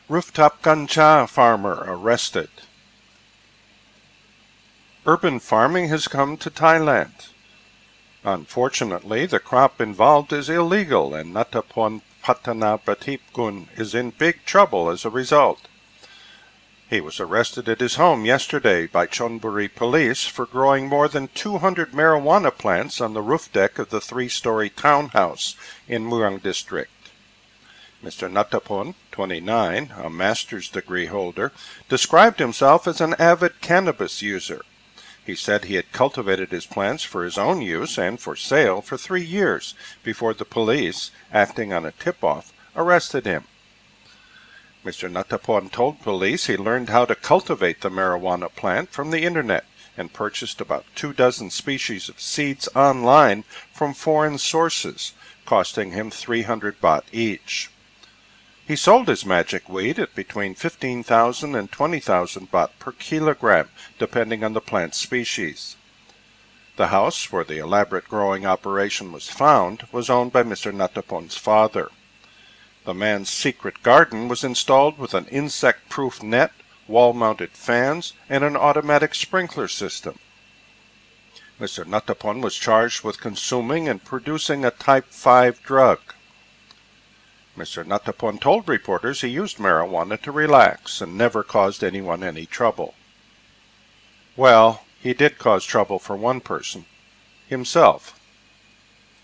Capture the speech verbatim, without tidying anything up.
Rooftop ganja farmer arrested. Urban farming has come to Thailand. Unfortunately, the crop involved is illegal, and Nattapon Patanabatipgun is in big trouble as a result. He was arrested at his home yesterday by Chonburi police for growing more than two hundred marijuana plants on the roof deck of the three-story townhouse in Muang district. Mister Nattapon, twenty-nine, a master's degree holder, described himself as an avid cannabis user. He said he had cultivated his plants for his own use and for sale for three years before the police, acting on a tip-off, arrested him. Mister Nattapon told police he learned how to cultivate the marijuana plant from the internet and purchased about two dozen species of seeds online from foreign sources, costing him three hundred baht each. He sold his magic weed at between fifteen thousand and twenty thousand baht per kilogram, depending on the plant species. The house where the elaborate growing operation was found was owned by Mister Nattapon's father. The man's secret garden was installed with an insect-proof net, wall-mounted fans, and an automatic sprinkler system. Mister Nattapon was charged with consuming and producing a type five drug. Mister Nattapon told reporters he used marijuana to relax and never caused anyone any trouble. Well, he did cause trouble for one person, himself.